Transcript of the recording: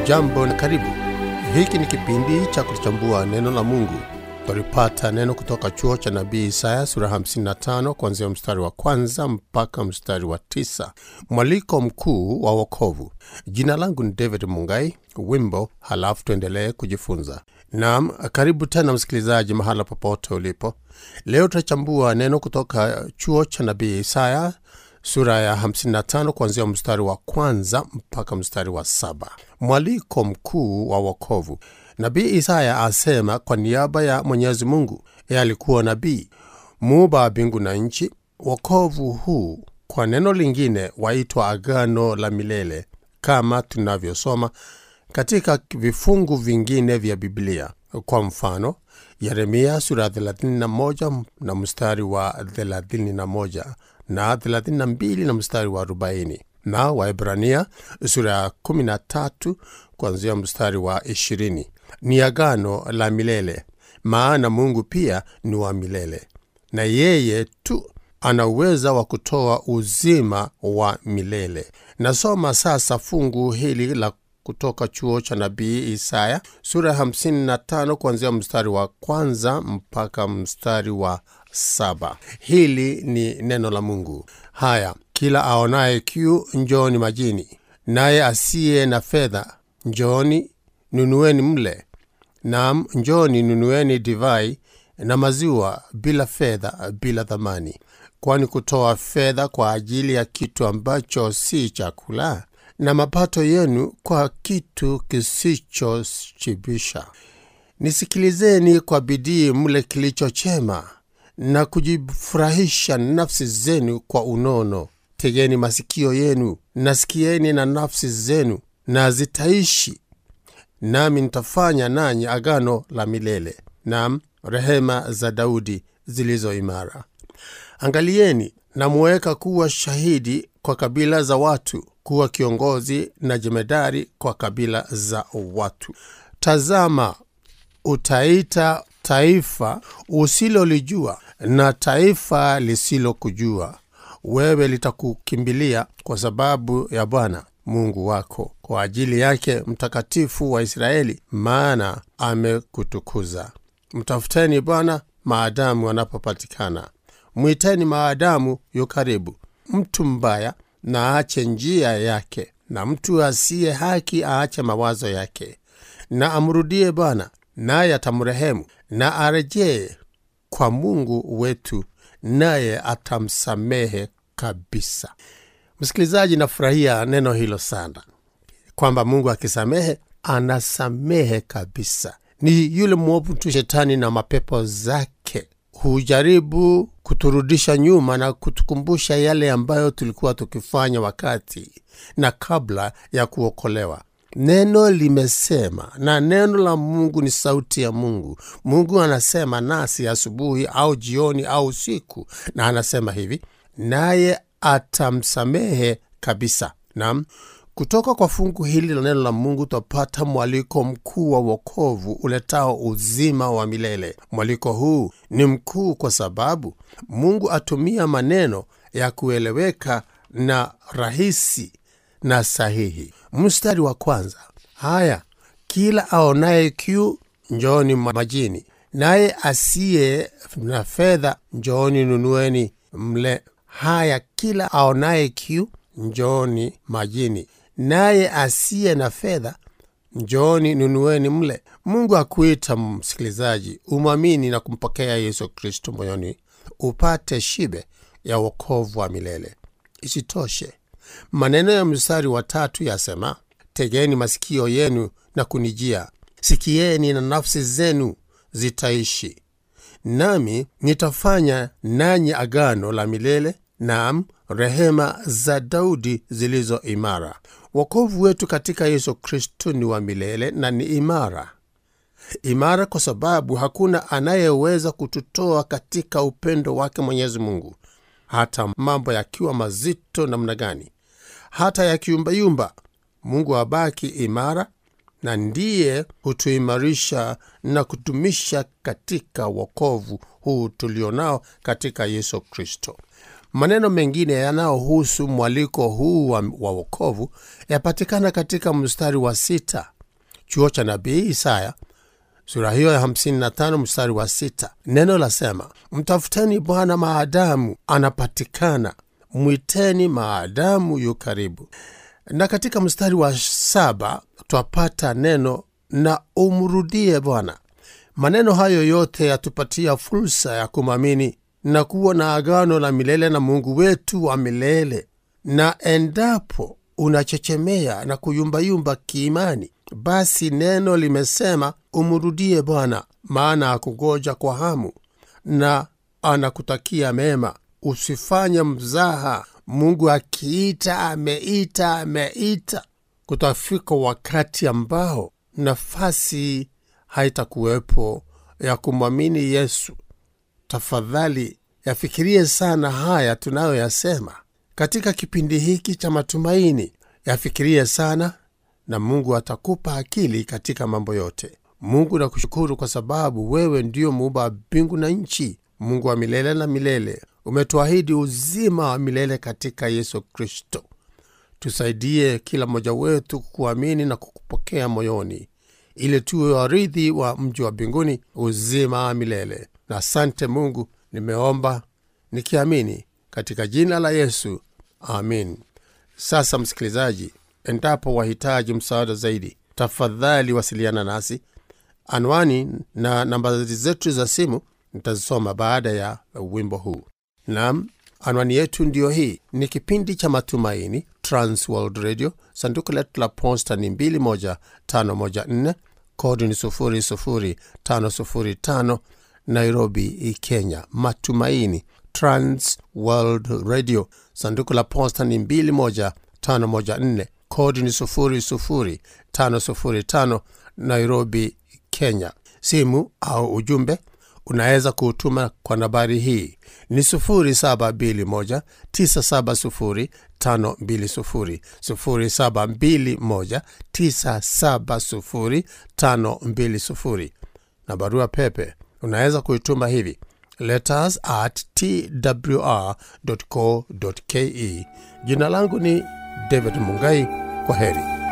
Hujambo na karibu. Hiki ni kipindi cha kuchambua neno la Mungu. Tulipata neno kutoka chuo cha nabii Isaya sura 55 kuanzia mstari wa 1 mpaka mstari wa 9. Mwaliko mkuu wa wokovu. Jina langu ni David Mungai. Wimbo halafu tuendelee kujifunza. Naam, karibu tena msikilizaji mahala popote ulipo. Leo tutachambua neno kutoka chuo cha nabii Isaya sura ya 55 kuanzia mstari wa 1 mpaka mstari wa 7. Mwaliko mkuu wa wokovu. Nabii Isaya asema kwa niaba ya Mwenyezi Mungu. Yeye alikuwa nabii, muumba wa mbingu na nchi. Wokovu huu kwa neno lingine waitwa agano la milele, kama tunavyosoma katika vifungu vingine vya Biblia. Kwa mfano, Yeremia sura 31 na mstari wa 31 na 32 na mstari wa 40, na Waebrania sura ya 13 kuanzia mstari wa 20. Ni agano la milele, maana Mungu pia ni wa milele, na yeye tu ana uwezo wa kutoa uzima wa milele. Nasoma sasa fungu hili la kutoka chuo cha nabii Isaya sura 55 kuanzia mstari wa 1 mpaka mstari wa 7. Hili ni neno la Mungu. Haya, kila aonaye kiu njooni majini, naye asiye na fedha njooni nunueni mle. Naam, njooni nunueni divai na maziwa bila fedha, bila thamani. Kwani kutoa fedha kwa ajili ya kitu ambacho si chakula, na mapato yenu kwa kitu kisichoshibisha. Nisikilizeni kwa bidii mle kilicho chema, na kujifurahisha nafsi zenu kwa unono. Tegeni masikio yenu, nasikieni na nafsi zenu, na zitaishi. Nami nitafanya nanyi agano la milele, naam, rehema za Daudi zilizo imara. Angalieni, namuweka kuwa shahidi kwa kabila za watu, kuwa kiongozi na jemedari kwa kabila za watu. Tazama, utaita taifa usilolijua na taifa lisilokujua. Wewe litakukimbilia kwa sababu ya Bwana Mungu wako, kwa ajili yake mtakatifu wa Israeli, maana amekutukuza. Mtafuteni Bwana maadamu anapopatikana, mwiteni maadamu yu karibu. Mtu mbaya na aache njia yake, na mtu asiye haki aache mawazo yake. Na amrudie Bwana, naye atamrehemu, na arejee kwa Mungu wetu, naye atamsamehe kabisa. Msikilizaji, nafurahia neno hilo sana, kwamba Mungu akisamehe, anasamehe kabisa. Ni yule mwovu tu shetani na mapepo zake hujaribu kuturudisha nyuma na kutukumbusha yale ambayo tulikuwa tukifanya wakati na kabla ya kuokolewa. Neno limesema, na neno la Mungu ni sauti ya Mungu. Mungu anasema nasi asubuhi au jioni au usiku, na anasema hivi, naye atamsamehe kabisa. Naam, kutoka kwa fungu hili la neno la Mungu tupata mwaliko mkuu wa wokovu uletao uzima wa milele. Mwaliko huu ni mkuu kwa sababu Mungu atumia maneno ya kueleweka na rahisi na sahihi. Mstari wa 1. Haya, kila aonaye kiu njooni majini, naye asiye na fedha njooni nunueni mle. Haya, kila aonaye kiu njooni majini, naye asiye na fedha njooni nunueni mle. Mungu akuita msikilizaji umwamini na kumpokea Yesu Kristo moyoni, upate shibe ya wokovu wa milele. Isitoshe, maneno ya mstari wa 3 yasema, tegeni masikio yenu na kunijia, sikieni na nafsi zenu zitaishi. Nami nitafanya nanyi agano la milele, naam, rehema za Daudi zilizo imara. Wokovu wetu katika Yesu Kristo ni wa milele na ni imara. Imara kwa sababu hakuna anayeweza kututoa katika upendo wake Mwenyezi Mungu, hata mambo yakiwa mazito namna gani, hata yakiumbayumba. Mungu abaki imara, na ndiye hutuimarisha na kutumisha katika wokovu huu tulionao katika Yesu Kristo. Maneno mengine yanayohusu mwaliko huu wa wokovu yapatikana katika mstari wa 6. chuo cha nabii Isaya sura hiyo ya 55 mstari wa 6. Neno lasema, mtafuteni Bwana maadamu anapatikana, mwiteni maadamu yu karibu. Na katika mstari wa 7 twapata neno na umrudie Bwana. Maneno hayo yote yatupatia fursa ya kumamini na kuwa na agano la milele na Mungu wetu wa milele. Na endapo unachechemea na kuyumbayumba kiimani, basi neno limesema umrudie Bwana, maana akugoja kwa hamu na anakutakia mema. Usifanye mzaha. Mungu akiita, ameita. Kutafika wakati ambao nafasi haitakuwepo ya kumwamini Yesu. Tafadhali yafikirie sana haya tunayoyasema katika kipindi hiki cha matumaini. Yafikirie sana na Mungu atakupa akili katika mambo yote. Mungu, nakushukuru kwa sababu wewe ndio muumba mbingu na nchi, Mungu wa milele na milele. Umetuahidi uzima wa milele katika Yesu Kristo. Tusaidie kila mmoja wetu kukuamini na kukupokea moyoni, ili tuwe warithi wa mji wa mbinguni, uzima wa milele. Na asante Mungu, nimeomba nikiamini katika jina la Yesu, amin. Sasa msikilizaji, endapo wahitaji msaada zaidi, tafadhali wasiliana nasi. Anwani na namba zetu za simu nitazisoma baada ya wimbo huu. Naam, anwani yetu ndio hii. Ni kipindi cha matumaini, Trans World Radio. Sanduku letu la posta ni 21514, kodi ni 00505, Nairobi, Kenya. Matumaini, Trans World Radio. Sanduku la posta ni 21514, kodi ni 00505, Nairobi, Kenya. Simu au ujumbe unaweza kutuma kwa nambari hii ni 0721970520, 0721970520. Na barua pepe unaweza kuituma hivi: letters@twr.co.ke. Jina langu ni David Mungai. Kwa heri.